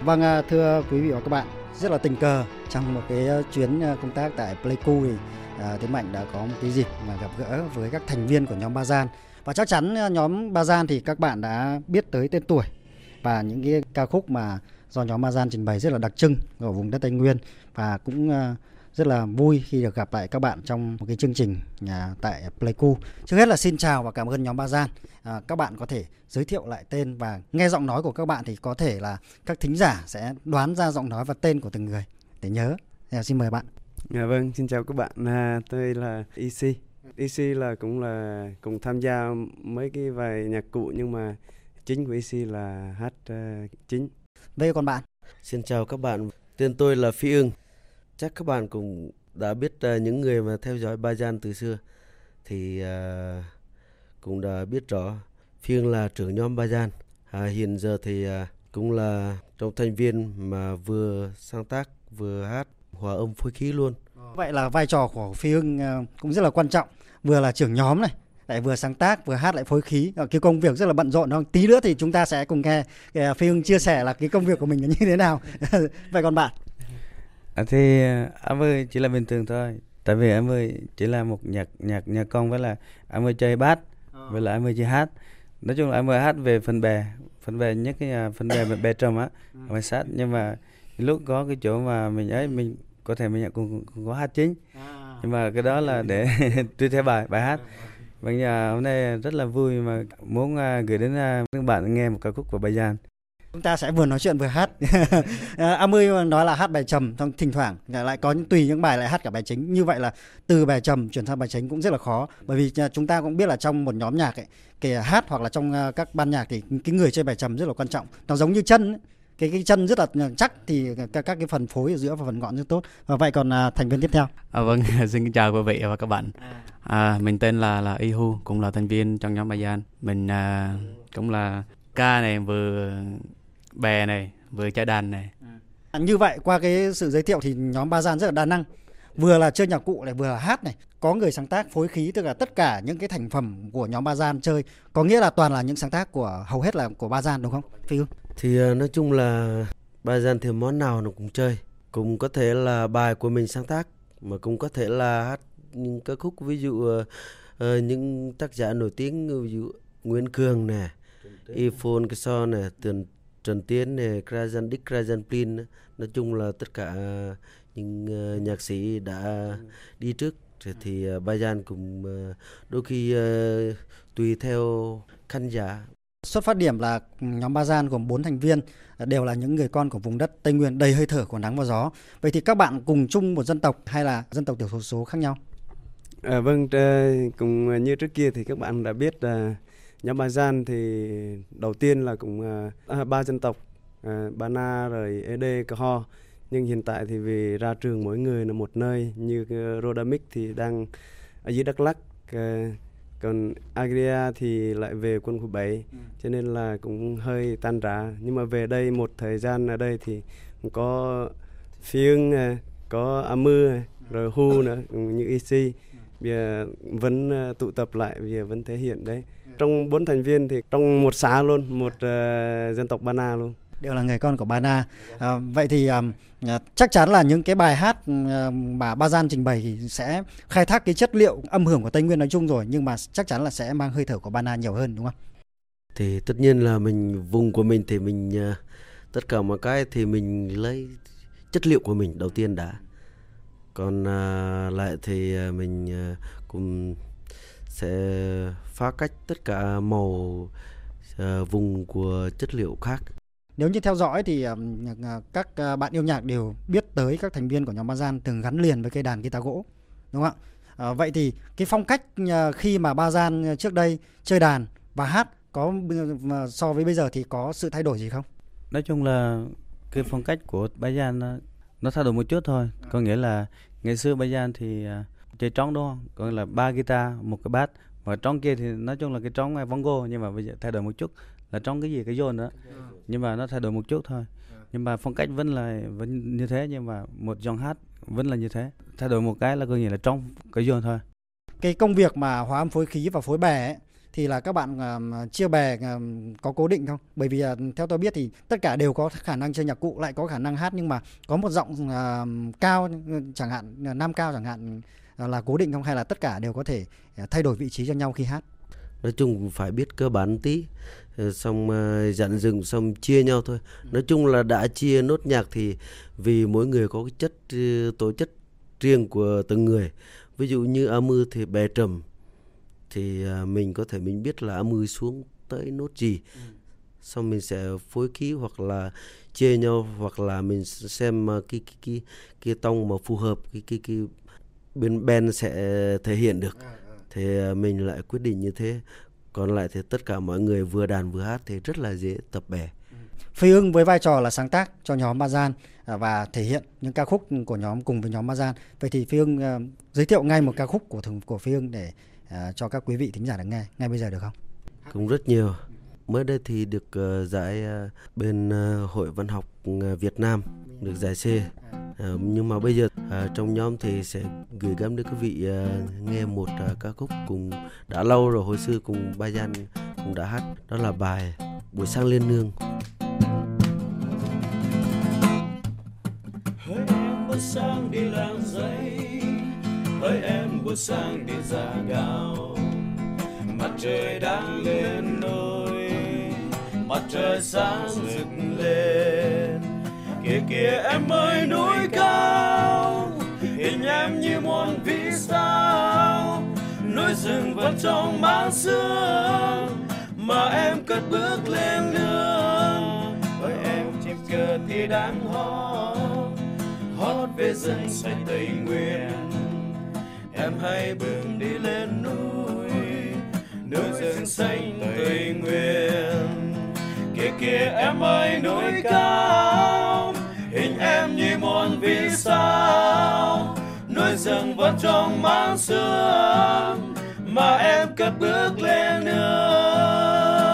Vâng, thưa quý vị và các bạn, rất là tình cờ trong một cái chuyến công tác tại Pleiku thì Tiến Mạnh đã có một cái dịp mà gặp gỡ với các thành viên của nhóm Ba Gian. Và chắc chắn nhóm Ba Gian thì các bạn đã biết tới tên tuổi và những cái ca khúc mà do nhóm Ba Gian trình bày rất là đặc trưng ở vùng đất Tây Nguyên, và cũng rất là vui khi được gặp lại các bạn trong một cái chương trình tại Pleiku. Trước hết là xin chào và cảm ơn nhóm Ba Gian. Các bạn có thể giới thiệu lại tên, và nghe giọng nói của các bạn thì có thể là các thính giả sẽ đoán ra giọng nói và tên của từng người để nhớ. Xin mời bạn. Vâng, xin chào các bạn. Tôi là EC. EC là cũng tham gia mấy cái bài nhạc cụ, nhưng mà chính của EC là hát chính. Vậy còn bạn? Xin chào các bạn, tên tôi là Phi Ưng. Chắc các bạn cũng đã biết, những người mà theo dõi Ba Gian từ xưa thì cũng đã biết rõ Phi Ưng là trưởng nhóm Ba Gian. Hiện giờ thì cũng là trong thành viên mà vừa sáng tác vừa hát hòa âm phối khí luôn. Vậy là vai trò của Phi Ưng cũng rất là quan trọng, vừa là trưởng nhóm này, lại vừa sáng tác vừa hát lại phối khí. Cái công việc rất là bận rộn, không? Tí nữa thì chúng ta sẽ cùng nghe Phi Ưng chia sẻ là cái công việc của mình là như thế nào. Vậy còn bạn? Thì em ơi chỉ là bình thường thôi, tại vì em ơi chỉ là một nhạc công, với là em ơi chơi bass, với là em ơi chơi hát. Nói chung là em ơi hát về phần bè nhất cái phần bè trầm á, em ơi sát. Nhưng mà lúc có cái chỗ mà mình có thể mình cũng có hát chính, nhưng mà cái đó là để tùy theo bài hát. Bây giờ hôm nay rất là vui mà muốn gửi đến các bạn nghe một ca khúc của Ba Gian. Chúng ta sẽ vừa nói chuyện vừa hát. Mươi nói là hát bài trầm, xong thỉnh thoảng lại có tùy những bài lại hát cả bài chính. Như vậy là từ bài trầm chuyển sang bài chính cũng rất là khó, bởi vì chúng ta cũng biết là trong một nhóm nhạc ấy, kể hát hoặc là trong các ban nhạc thì cái người chơi bài trầm rất là quan trọng. Nó giống như chân ấy. Cái chân rất là chắc thì các cái phần phối ở giữa và phần ngọn rất tốt. Và vậy còn thành viên tiếp theo. Vâng, xin chào quý vị và các bạn. Mình tên là Ihu, cũng là thành viên trong nhóm Ba Gian. Mình cũng là ca này, vừa bè này, vừa chơi đàn này. Như vậy qua cái sự giới thiệu thì nhóm Ba Gian rất là đa năng, vừa là chơi nhạc cụ này, vừa là hát này, có người sáng tác phối khí, tức là tất cả những cái thành phẩm của nhóm Ba Gian chơi, có nghĩa là toàn là những sáng tác của hầu hết là của Ba Gian, đúng không Phi Ưng? Thì nói chung là Ba Gian thì món nào nó cũng chơi, cũng có thể là bài của mình sáng tác, mà cũng có thể là hát những ca khúc, ví dụ những tác giả nổi tiếng, ví dụ Nguyễn Cường nè, Yifon Keso nè, Trần Tiến nè, Krajan Dick, Krajan Plin. Nói chung là tất cả những nhạc sĩ đã đi trước thì Ba Gian cũng đôi khi tùy theo khán giả. Xuất phát điểm là nhóm Ba Gian gồm 4 thành viên, đều là những người con của vùng đất Tây Nguyên đầy hơi thở của nắng và gió. Vậy thì các bạn cùng chung một dân tộc hay là dân tộc thiểu số khác nhau? Vâng, cũng như trước kia thì các bạn đã biết, nhóm Ba Gian thì đầu tiên là cũng 3 dân tộc, Ba Na rồi Ede, Cờ Ho. Nhưng hiện tại thì vì ra trường mỗi người là một nơi, như Rodamic thì đang ở dưới Đắk Lắk, còn Agria thì lại về quân khu 7, cho nên là cũng hơi tan rã. Nhưng mà về đây một thời gian ở đây thì cũng có Phi Ưng, có Amư, rồi Hu nữa, như EC. Bây giờ vẫn tụ tập lại, bây giờ vẫn thể hiện đấy. Trong 4 thành viên thì trong một xã luôn, một dân tộc Ba Na luôn. Đều là người con của Ba Na. Vậy thì chắc chắn là những cái bài hát mà Ba Gian trình bày thì sẽ khai thác cái chất liệu âm hưởng của Tây Nguyên nói chung rồi, nhưng mà chắc chắn là sẽ mang hơi thở của Ba Na nhiều hơn, đúng không? Thì tất nhiên là mình, vùng của mình thì mình tất cả mọi cái thì mình lấy chất liệu của mình đầu tiên đã. Còn lại thì mình cũng sẽ phá cách tất cả màu vùng của chất liệu khác. Nếu như theo dõi thì các bạn yêu nhạc đều biết tới các thành viên của nhóm Ba Gian từng gắn liền với cây đàn guitar gỗ, đúng không ạ? Vậy thì cái phong cách khi mà Ba Gian trước đây chơi đàn và hát có so với bây giờ thì có sự thay đổi gì không? Nói chung là cái phong cách của Ba Gian nó thay đổi một chút thôi. Có nghĩa là ngày xưa Ba Gian thì chơi trống, đúng không? Còn là 3 guitar, một cái bass, và trống kia thì nói chung là cái trống bongo, nhưng mà bây giờ thay đổi một chút là trống cái gì, cái dồn nữa. Nhưng mà nó thay đổi một chút thôi. Nhưng mà phong cách vẫn như thế, nhưng mà một dòng hát vẫn là như thế. Thay đổi một cái là coi như là trống cái dồn thôi. Cái công việc mà hòa âm phối khí và phối bè ấy, thì là các bạn chia bè có cố định không? Bởi vì theo tôi biết thì tất cả đều có khả năng chơi nhạc cụ, lại có khả năng hát, nhưng mà có một giọng cao chẳng hạn, nam cao chẳng hạn, là cố định không, hay là tất cả đều có thể thay đổi vị trí cho nhau khi hát? Nói chung phải biết cơ bản tí, xong dặn dừng xong chia nhau thôi. Nói chung là đã chia nốt nhạc thì vì mỗi người có cái tố chất riêng của từng người. Ví dụ như A Mư thì bè trầm thì mình có thể mình biết là A Mư xuống tới nốt gì, xong mình sẽ phối khí hoặc là chia nhau, hoặc là mình xem cái tông mà phù hợp cái bên band sẽ thể hiện được thì mình lại quyết định như thế. Còn lại thì tất cả mọi người vừa đàn vừa hát thì rất là dễ tập bè. Phi Hưng với vai trò là sáng tác cho nhóm Bazan và thể hiện những ca khúc của nhóm cùng với nhóm Bazan. Vậy thì Phi Hưng giới thiệu ngay một ca khúc của Phi Hưng để cho các quý vị thính giả được nghe ngay bây giờ được không? Cũng rất nhiều. Mới đây thì được giải bên Hội Văn học Việt Nam, được giải C. Nhưng mà bây giờ trong nhóm thì sẽ gửi gắm đến quý vị nghe một ca khúc cùng đã lâu rồi, hồi xưa cùng Bazan cũng đã hát. Đó là bài Buổi Sáng Lên Nương. Hỡi em buổi sáng đi làm giấy, hỡi em buổi sáng đi ra gạo, mặt trời đang lên nôi, mặt trời sáng rực lên. Kia kia em ơi núi cao, hình em như muôn vì sao, núi rừng vẫn trong màn sương mà em cất bước lên nương. Hỡi em chim cờ thì đang hót về rừng xanh Tây Nguyên, em hãy bước đi lên núi rừng xanh Tây Nguyên. Kia kia em ơi núi cao, hình em như muôn vì sao, núi rừng vẫn trong màn sương mà em cất bước lên nương.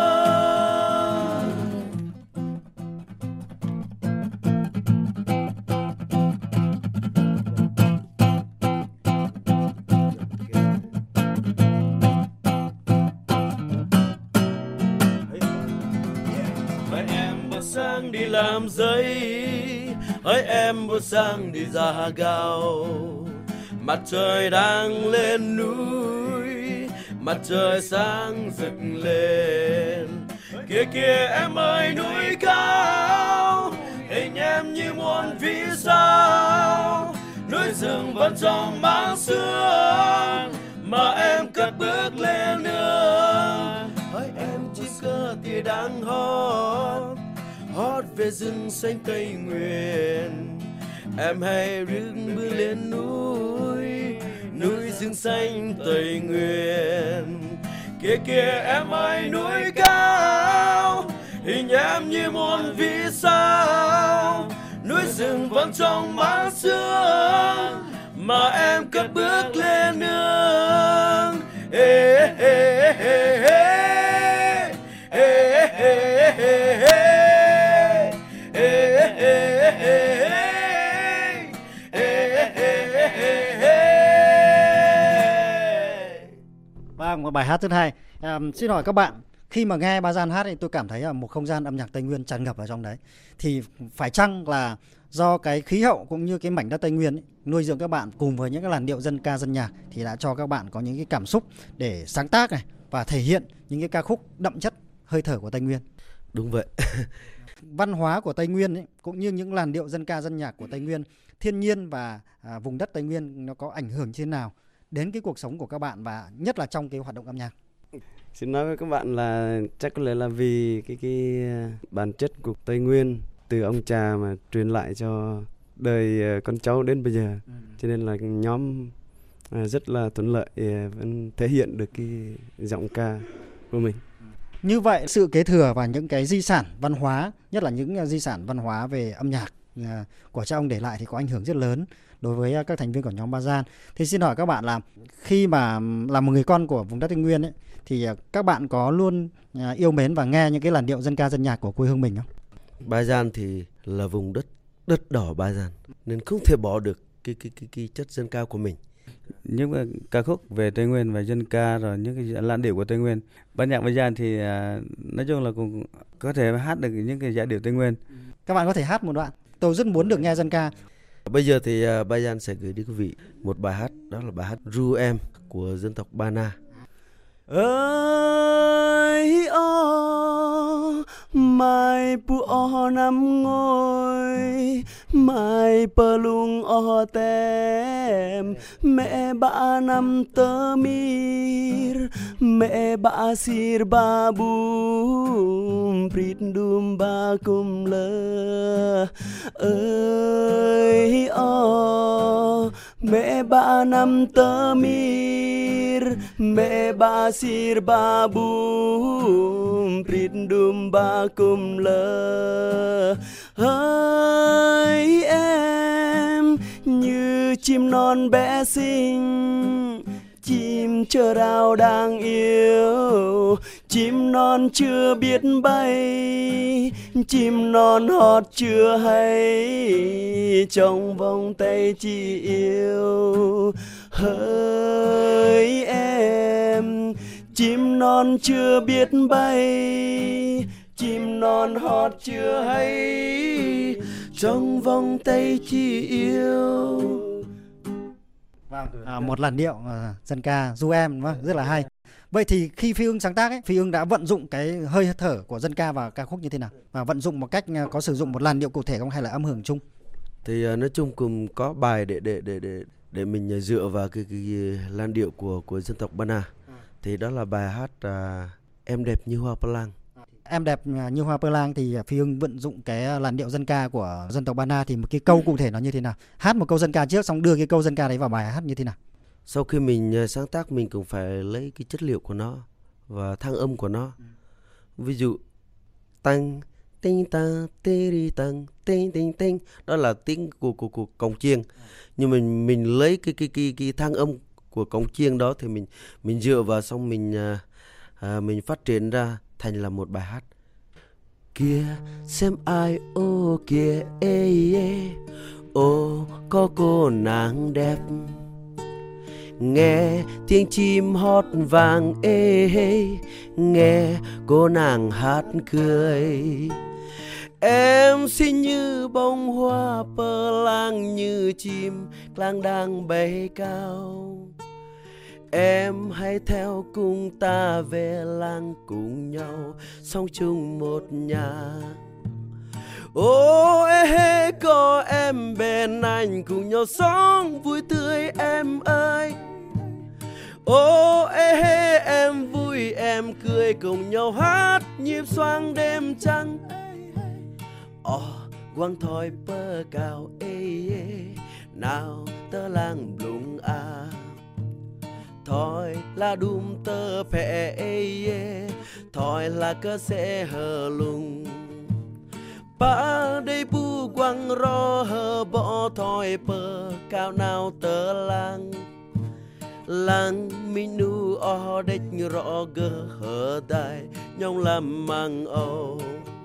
Sáng đi làm giấy, hỡi em buổi sáng đi ra gạo, mặt trời đang lên núi, mặt trời sáng rực lên. Kia kia em ơi núi cao, hình em như muôn vì sao, núi rừng vẫn trong màn sương mà em cất bước lên nương. Hỡi em chiếc cờ thì đang hót về rừng xanh Tây Nguyên, em hãy đứng bước lên núi rừng xanh Tây Nguyên. Kia kia em ơi núi cao, hình em như muôn vì sao, núi rừng vẫn trong màn sương mà em cất bước lên nương. Ê, ê, ê, ê, ê, ê, ê, ê, ê. Vâng, một bài hát rất hay. Xin hỏi các bạn, khi mà nghe Bazan hát thì tôi cảm thấy là một không gian âm nhạc Tây Nguyên tràn ngập ở trong đấy. Thì phải chăng là do cái khí hậu cũng như cái mảnh đất Tây Nguyên ấy, nuôi dưỡng các bạn cùng với những cái làn điệu dân ca dân nhạc thì đã cho các bạn có những cái cảm xúc để sáng tác này và thể hiện những cái ca khúc đậm chất hơi thở của Tây Nguyên? Đúng vậy. Văn hóa của Tây Nguyên ấy, cũng như những làn điệu dân ca dân nhạc của Tây Nguyên, thiên nhiên và vùng đất Tây Nguyên nó có ảnh hưởng như thế nào đến cái cuộc sống của các bạn và nhất là trong cái hoạt động âm nhạc? Xin nói với các bạn là chắc có lẽ là vì cái bản chất của Tây Nguyên từ ông cha mà truyền lại cho đời con cháu đến bây giờ, cho nên là nhóm rất là thuận lợi vẫn thể hiện được cái giọng ca của mình. Như vậy sự kế thừa và những cái di sản văn hóa, nhất là những di sản văn hóa về âm nhạc của cha ông để lại thì có ảnh hưởng rất lớn đối với các thành viên của nhóm Bazan. Thì xin hỏi các bạn là khi mà là một người con của vùng đất Tây Nguyên ấy, thì các bạn có luôn yêu mến và nghe những cái làn điệu dân ca dân nhạc của quê hương mình không? Bazan thì là vùng đất đỏ Bazan nên không thể bỏ được cái chất dân ca của mình. những ca khúc về Tây Nguyên và dân ca rồi những cái làn điệu của Tây Nguyên. Ban nhạc Bajan thì nói chung là cũng có thể hát được những cái giai điệu Tây Nguyên. Các bạn có thể hát một đoạn. Tôi rất muốn được nghe dân ca. Bây giờ thì Bajan sẽ gửi đến quý vị một bài hát, đó là bài hát Ru Em của dân tộc Ba Na. Ơi o mai pu o năm ngôi mai pơ lung o tem mẹ ba năm tơ mir mẹ ba sir ba bum prit dum ba kum lơ ơi o mẹ ba năm tơ mir mẹ ba sir ba bum prit dum ba kum lơ hỡi em như chim non bé xinh chim chờ đào đang yêu chim non chưa biết bay chim non hót chưa hay trong vòng tay chị yêu hỡi em chim non chưa biết bay chim non hót chưa hay trong vòng tay chị yêu. Một làn điệu dân ca Ru Em đúng không? Rất là hay. Vậy thì khi Phi Ưng sáng tác ấy, Phi Ưng đã vận dụng cái hơi thở của dân ca vào ca khúc như thế nào? Và vận dụng một cách có sử dụng một làn điệu cụ thể không hay là âm hưởng chung? Thì nói chung cùng có bài để mình dựa vào cái làn điệu của dân tộc Ba Na. Thì đó là bài hát Em đẹp như hoa Palang. Em đẹp như hoa Palang thì Phi Ưng vận dụng cái làn điệu dân ca của dân tộc Ba Na, thì một cái câu cụ thể nó như thế nào? Hát một câu dân ca trước xong đưa cái câu dân ca đấy vào bài hát như thế nào? Sau khi mình sáng tác mình cũng phải lấy cái chất liệu của nó và thăng âm của nó. Ví dụ tăng tinh ta tê đi tăng tinh tinh tinh, đó là tiếng của cồng chiêng. Nhưng mình lấy cái thăng âm của cồng chiêng đó thì mình dựa vào xong mình phát triển ra thành là một bài hát. Kia xem ai ô kia ê ê ô có cô nàng đẹp nghe tiếng chim hót vàng ê ê nghe cô nàng hát cười em xinh như bông hoa pơ lang như chim lang đang bay cao em hãy theo cùng ta về làng cùng nhau sống chung một nhà. Ô ê có em bên anh cùng nhau sống vui tươi em ơi. Ô ê em vui em cười cùng nhau hát nhịp xoang đêm trăng. Quang thoi bơ cao ê nào tơ lang blung thôi là đùm tơ phẹ thôi là cơ sẽ hờ lung ba đây bu quăng ro hờ bỏ thôi bơ cao nào tơ lang mình nu o đếch rõ gơ hờ đai nhong làm mang ô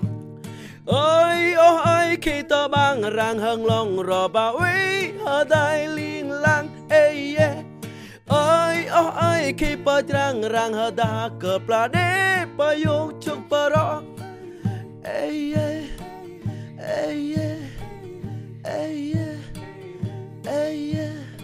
ơi ô ơi khi tơ bang rang hâng long rò bao ấy hờ đai liên lang ê ơi ô ơi khi bơ rang hờ đa cờ pla đế bơ yok chuk bơ rõ ê ê ê ê ê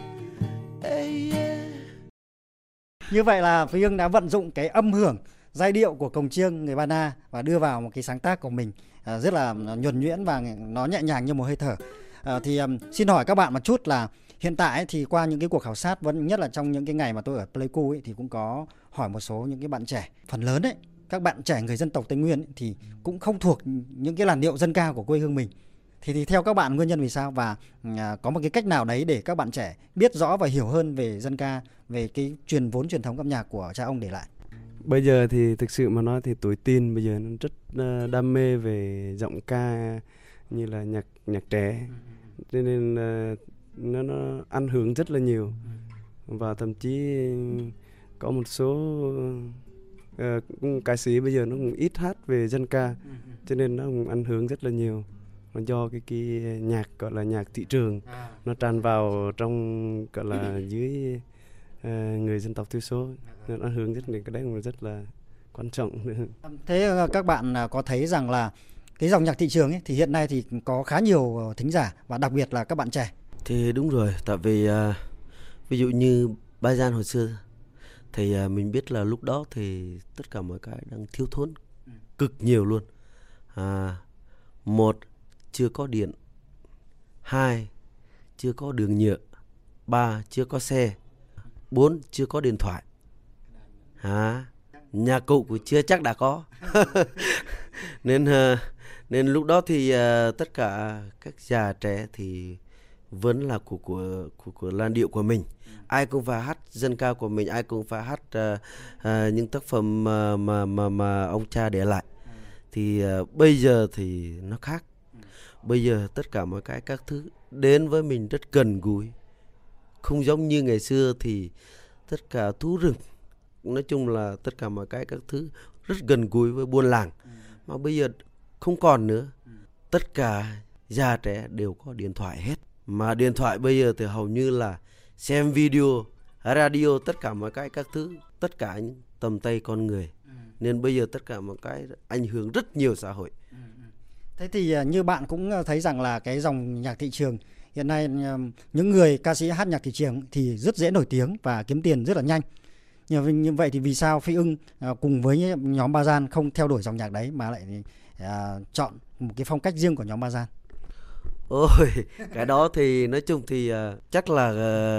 ê. Như vậy là Phi Ưng đã vận dụng cái âm hưởng giai điệu của cồng chiêng người Ba Na và đưa vào một cái sáng tác của mình rất là nhuần nhuyễn và nó nhẹ nhàng như một hơi thở. Xin hỏi các bạn một chút là hiện tại thì qua những cái cuộc khảo sát, vẫn nhất là trong những cái ngày mà tôi ở Pleiku thì cũng có hỏi một số những cái bạn trẻ, phần lớn ấy các bạn trẻ người dân tộc Tây Nguyên thì cũng không thuộc những cái làn điệu dân ca của quê hương mình. Thì theo các bạn nguyên nhân vì sao, và có một cái cách nào đấy để các bạn trẻ biết rõ và hiểu hơn về dân ca, về cái truyền thống âm nhạc của cha ông để lại? Bây giờ thì thực sự mà nói thì tuổi teen bây giờ nó rất đam mê về giọng ca như là nhạc trẻ, cho nên nó ảnh hưởng rất là nhiều, và thậm chí có một số ca sĩ bây giờ nó cũng ít hát về dân ca, cho nên nó cũng ảnh hưởng rất là nhiều. nó do cái nhạc gọi là nhạc thị trường nó tràn vào trong gọi là dưới người dân tộc thiểu số, nó ảnh hưởng rất nhiều, cái đấy cũng rất là quan trọng. Thế các bạn có thấy rằng là cái dòng nhạc thị trường ấy thì hiện nay thì có khá nhiều thính giả và đặc biệt là các bạn trẻ? Thì đúng rồi, tại vì ví dụ như Ba Gian hồi xưa thì mình biết là lúc đó thì tất cả mọi cái đang thiếu thốn cực nhiều luôn. Một, chưa có điện. Hai, chưa có đường nhựa. Ba, chưa có xe. Bốn, chưa có điện thoại. Nhà cụ cũng chưa chắc đã có. Nên lúc đó thì tất cả các già trẻ thì vẫn là của làn điệu của mình. Ai cũng phải hát dân ca của mình, ai cũng phải hát những tác phẩm mà ông cha để lại. Thì bây giờ thì nó khác. Bây giờ tất cả mọi cái các thứ đến với mình rất gần gũi. Không giống như ngày xưa thì tất cả thú rừng, nói chung là tất cả mọi cái các thứ rất gần gũi với buôn làng. Mà bây giờ không còn nữa. Tất cả già trẻ đều có điện thoại hết. Mà điện thoại bây giờ thì hầu như là xem video, radio, tất cả mọi cái các thứ, tất cả những tầm tay con người. Nên bây giờ tất cả mọi cái ảnh hưởng rất nhiều xã hội. Thế thì như bạn cũng thấy rằng là cái dòng nhạc thị trường hiện nay, những người ca sĩ hát nhạc thị trường thì rất dễ nổi tiếng và kiếm tiền rất là nhanh. Như vậy thì vì sao Phi Ưng cùng với nhóm Ba Gian không theo đuổi dòng nhạc đấy mà lại chọn một cái phong cách riêng của nhóm Ba Gian? Ôi, cái đó thì nói chung thì chắc là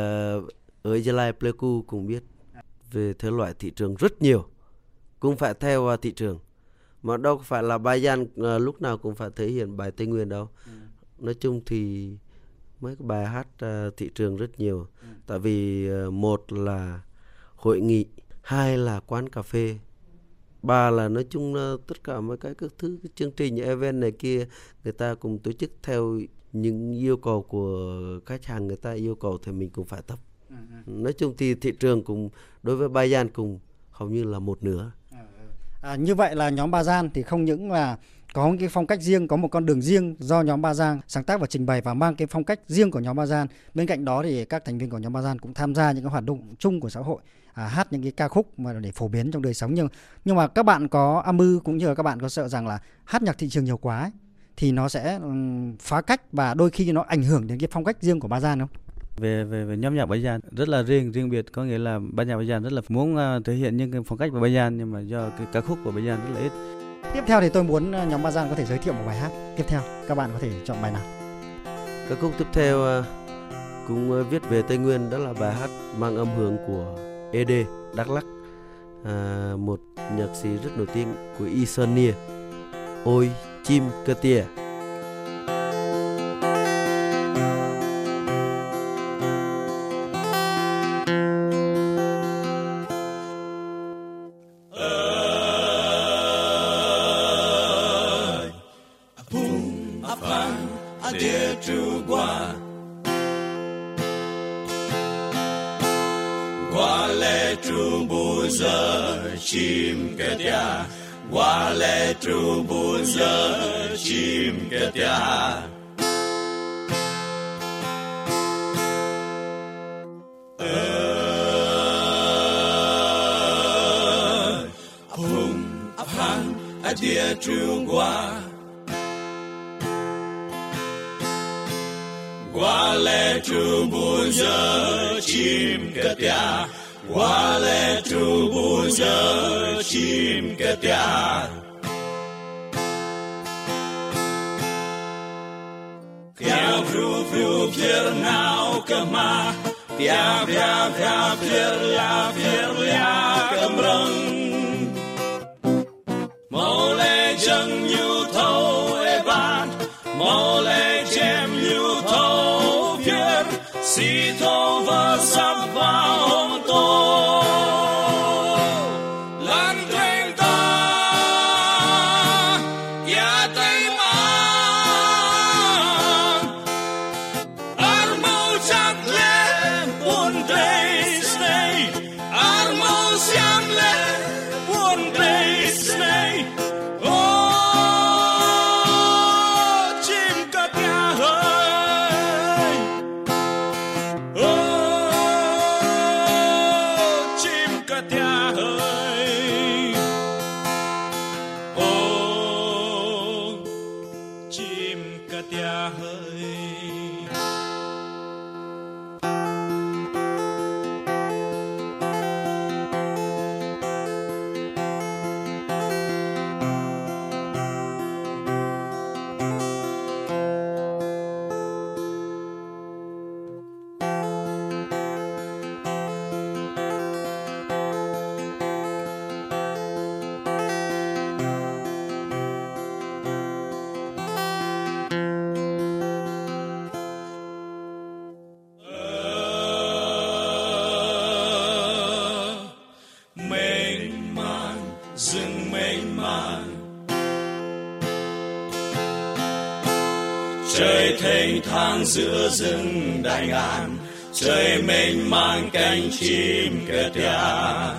ở Gia Lai Pleiku cũng biết về thể loại thị trường rất nhiều, cũng phải theo thị trường. Mà đâu phải là Ba Gian lúc nào cũng phải thể hiện bài Tây Nguyên đâu. Nói chung thì mấy cái bài hát thị trường rất nhiều. Tại vì một là hội nghị, hai là quán cà phê, ba là nói chung là tất cả mấy cái các thứ, cái chương trình event này kia người ta cùng tổ chức theo những yêu cầu của khách hàng, người ta yêu cầu thì mình cũng phải tập. Nói chung thì thị trường cũng đối với Ba Gian cũng hầu như là một nửa. Như vậy là nhóm Ba Gian thì không những là có cái phong cách riêng, có một con đường riêng do nhóm Ba Gian sáng tác và trình bày và mang cái phong cách riêng của nhóm Ba Gian. Bên cạnh đó thì các thành viên của nhóm Ba Gian cũng tham gia những cái hoạt động chung của xã hội, hát những cái ca khúc mà để phổ biến trong đời sống. Nhưng mà các bạn có âm mưu cũng như là các bạn có sợ rằng là hát nhạc thị trường nhiều quá ấy, thì nó sẽ phá cách và đôi khi nó ảnh hưởng đến cái phong cách riêng của Ba Gian không? Về nhóm nhạc Ba Gian rất là riêng biệt, có nghĩa là ban nhạc Ba Gian rất là muốn thể hiện những cái phong cách của Ba Gian, nhưng mà do cái ca khúc của Ba Gian rất là ít. Tiếp theo thì tôi muốn nhóm Ba Gian có thể giới thiệu một bài hát tiếp theo, các bạn có thể chọn bài nào? Ca khúc tiếp theo cũng viết về Tây Nguyên, đó là bài hát mang âm hưởng của ED Đắk Lắk, một nhạc sĩ rất nổi tiếng của Isania, Ôi Chim Cơ Tia. Chim kẻ tia, qua lê tru buồn giờ chim kẻ tia. Apung apang adia tru qua lê tru buồn giờ chim kẻ tia. Qua lê tru buồn giờ chim kẻ tia. Theo vru vru phiền nào cơ mà, tia via via phiền la cầm răng. Mô lê chân như thâu e ban, mô lê chém như thâu phiền, si thâu vơ sắp vào hông tô. Oh rừng mênh mang. Trời thênh thang giữa rừng đại ngàn, trời mênh mang cánh chim kêu tía.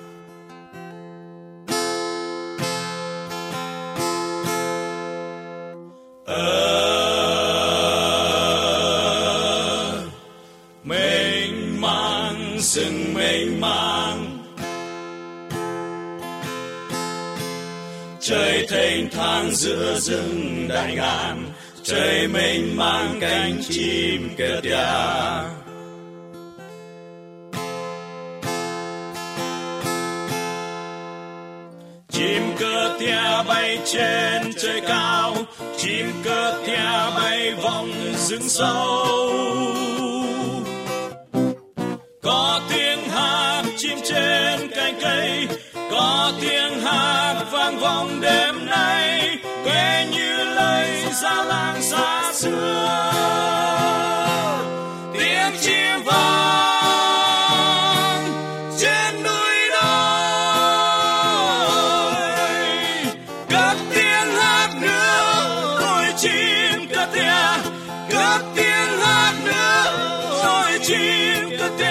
Mênh mang rừng mênh mang, trời thênh thang giữa rừng đại ngàn, trời mênh mang cánh chim kêu tía. Chim cơ tia bay trên trời cao, chim cơ tia bay vòng rừng sâu. Có tiếng hát chim trên cành cây, có tiếng hát vang vọng đêm nay, quê như lời xa làng xa xưa. Tiếng chim vang trên núi đồi, cất tiếng hát nữa rồi chim cất tia, cất tiếng hát nữa rồi chim cất tia.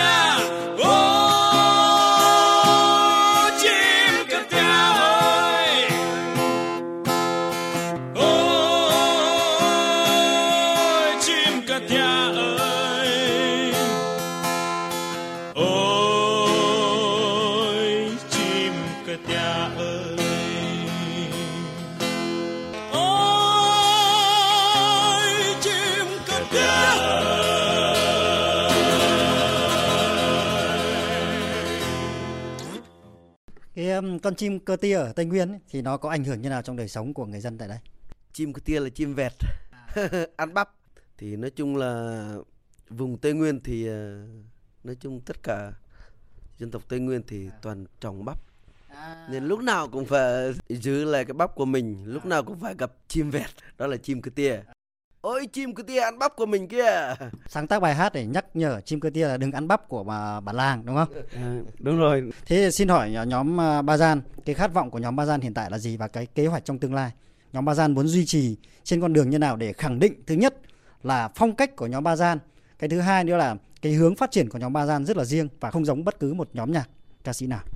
Con chim cơ tia ở Tây Nguyên ấy, thì nó có ảnh hưởng như nào trong đời sống của người dân tại đây? Chim cơ tia là chim vẹt, ăn bắp. Thì nói chung là vùng Tây Nguyên thì nói chung tất cả dân tộc Tây Nguyên thì toàn trồng bắp. Nên lúc nào cũng phải giữ lại cái bắp của mình, lúc nào cũng phải gặp chim vẹt, đó là chim cơ tia. Ôi chim cơ tia ăn bắp của mình kia. Sáng tác bài hát để nhắc nhở chim cơ tia là đừng ăn bắp của bản làng, đúng không? Đúng rồi. Thế xin hỏi nhóm Ba Gian, cái khát vọng của nhóm Ba Gian hiện tại là gì và cái kế hoạch trong tương lai? Nhóm Ba Gian muốn duy trì trên con đường như nào để khẳng định thứ nhất là phong cách của nhóm Ba Gian, cái thứ hai nữa là cái hướng phát triển của nhóm Ba Gian rất là riêng và không giống bất cứ một nhóm nhạc ca sĩ nào.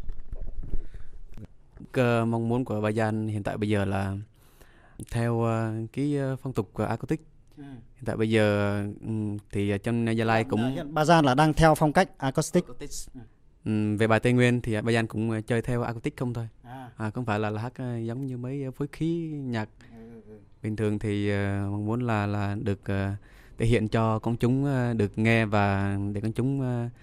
Mong muốn của Ba Gian hiện tại bây giờ là theo cái phong tục của acoustic. Hiện tại bây giờ thì trong Gia Lai cũng Ba Gian là đang theo phong cách acoustic. Về bài Tây Nguyên thì Ba Gian cũng chơi theo acoustic không thôi. Không phải là hát giống như mấy phối khí nhạc bình thường. Thì mong muốn là được thể hiện cho công chúng được nghe và để công chúng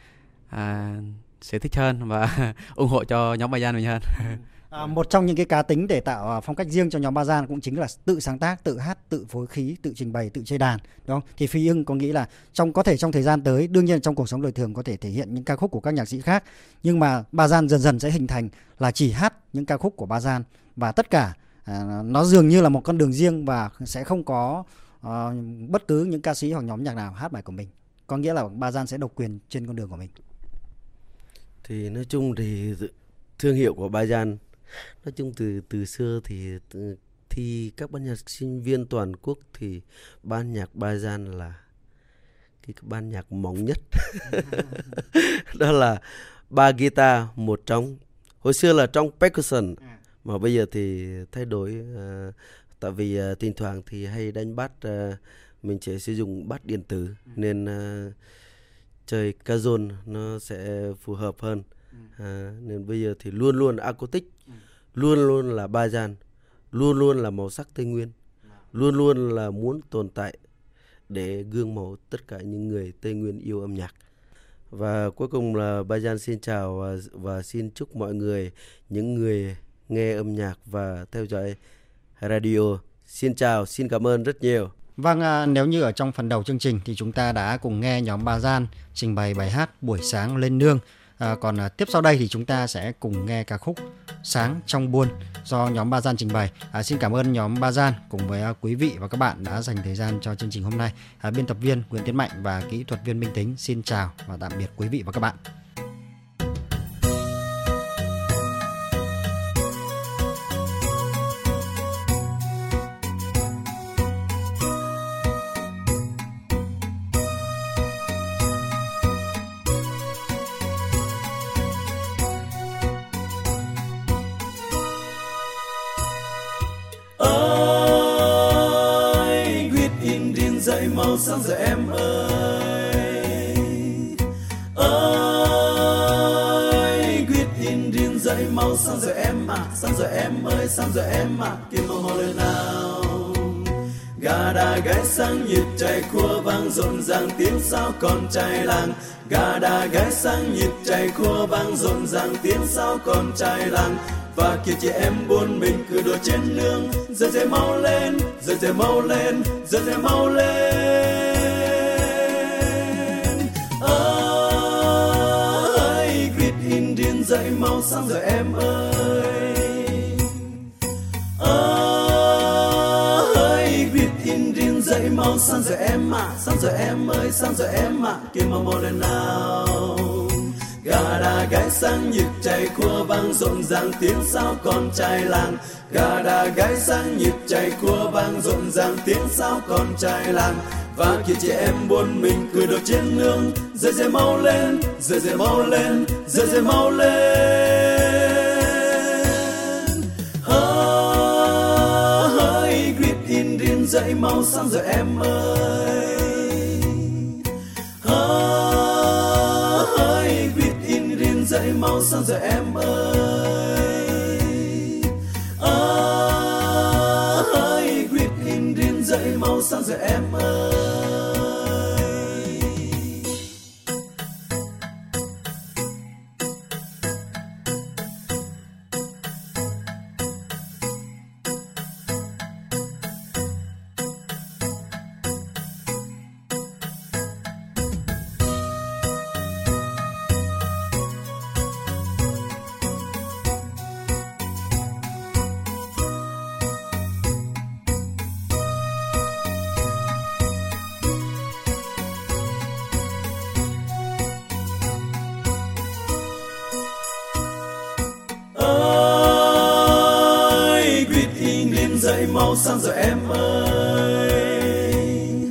sẽ thích hơn và ủng hộ cho nhóm Ba Gian mình hơn. Một trong những cái cá tính để tạo phong cách riêng cho nhóm Ba Gian cũng chính là tự sáng tác, tự hát, tự phối khí, tự trình bày, tự chơi đàn, đúng không? Thì Phi Ưng có nghĩ là trong thời gian tới, đương nhiên trong cuộc sống đời thường có thể thể hiện những ca khúc của các nhạc sĩ khác, nhưng mà Ba Gian dần dần sẽ hình thành là chỉ hát những ca khúc của Ba Gian và tất cả nó dường như là một con đường riêng và sẽ không có bất cứ những ca sĩ hoặc nhóm nhạc nào hát bài của mình. Có nghĩa là Ba Gian sẽ độc quyền trên con đường của mình. Thì nói chung thì thương hiệu của Ba Gian nói chung từ xưa thì các ban nhạc sinh viên toàn quốc thì ban nhạc Ba Gian là cái ban nhạc mỏng nhất. Đó là 3 guitar, một trống. Hồi xưa là trống percussion mà bây giờ thì thay đổi, tại vì thỉnh thoảng thì hay đánh bass, mình sẽ sử dụng bass điện tử nên chơi kazon nó sẽ phù hợp hơn. Nên bây giờ thì luôn luôn acoustic, luôn luôn là Ba Gian, luôn luôn là màu sắc Tây Nguyên, luôn luôn là muốn tồn tại để gương mẫu tất cả những người Tây Nguyên yêu âm nhạc. Và cuối cùng là Ba Gian xin chào và xin chúc mọi người, những người nghe âm nhạc và theo dõi radio. Xin chào, xin cảm ơn rất nhiều. Vâng, nếu như ở trong phần đầu chương trình thì chúng ta đã cùng nghe nhóm Ba Gian trình bày bài hát Buổi Sáng Lên Nương. Còn tiếp sau đây thì chúng ta sẽ cùng nghe ca khúc Sáng Trong Buôn do nhóm Ba Gian trình bày. Xin cảm ơn nhóm Ba Gian cùng với quý vị và các bạn đã dành thời gian cho chương trình hôm nay. Biên tập viên Nguyễn Tiến Mạnh và kỹ thuật viên Minh Tính xin chào và tạm biệt quý vị và các bạn. mau sáng giờ em ơi. Ơi quyết in điên dậy mau sáng giờ em à, sáng giờ em ơi, sáng giờ em à, kia mau lên nào. Gà đà gáy sáng nhịp chạy khua vang rộn ràng tiếng sao con trai làng. Gà đà gáy sáng nhịp chạy khua vang rộn ràng tiếng sao con trai làng. Và kia chị em buồn mình cứ đùa trên nương. Giờ dậy mau lên, giờ dậy mau lên, giờ dậy mau lên. Ơi quýt in điên dậy mau sáng giờ em ơi. Ơi quýt in điên dậy mau sáng giờ em à, sáng giờ em ơi, sáng giờ em à, kia mau lên nào. Gà đà gáy sáng nhịp chạy khua vang rộn ràng tiếng sao con trai làng. Gà đà gáy sáng nhịp chạy khua vang rộn ràng tiếng sao con trai làng. Và kia chị em buồn mình cười đột trên nương. Giờ dậy mau lên, giờ dậy mau lên, giờ dậy mau lên. Hơi quýt in điên dậy mau sáng giờ em ơi. Dậy mau sáng giờ em ơi. Ơi quýt in điên dậy mau sáng giờ em ơi. Dậy mau sáng giờ em ơi.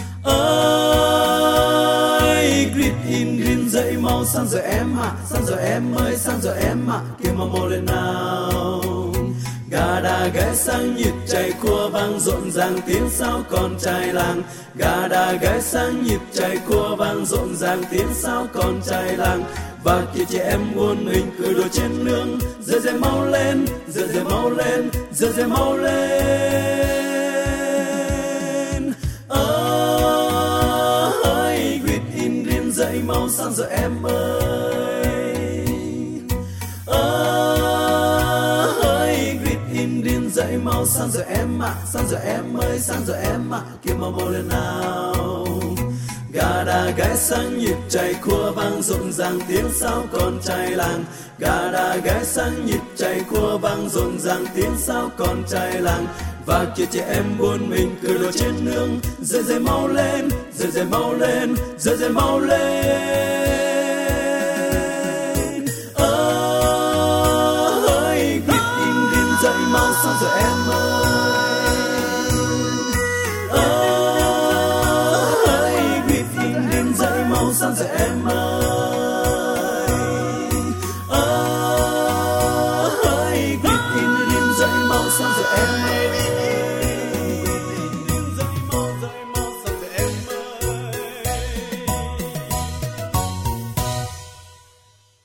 Ơi quýt in điên dậy mau sáng giờ em à, sáng giờ em ơi, sáng giờ em à, kia mau lên nào. Gà đà gáy sáng nhịp chạy khua vang rộn ràng tiếng sao con trai làng. Gà đà gáy sáng nhịp chạy khua vang rộn ràng tiếng sao con trai làng. Và kia chị em buồn mình cười đùa trên nương. Giờ dậy mau lên, giờ dậy mau lên, giờ dậy mau lên. Ơi quýt in điên dậy mau sáng giờ em ơi. Ơi quýt in điên dậy mau sáng giờ em à, sáng giờ em ơi, sáng giờ em à, kia mau lên nào. Gà đà gáy sáng nhịp chạy khua vang rộn ràng tiếng sao con trai làng. Gà đà gáy sáng nhịp chạy khua vang rộn ràng tiếng sao con trai làng. Và kia chị em buồn mình cười đùa trên nương. Giờ dậy mau lên, giờ dậy mau lên, giờ dậy mau lên. Ơi quýt in điên dậy mau sáng giờ em ơi. Sáng giờ em ơi. Ơi quýt in điên dậy mau sáng giờ em ơi.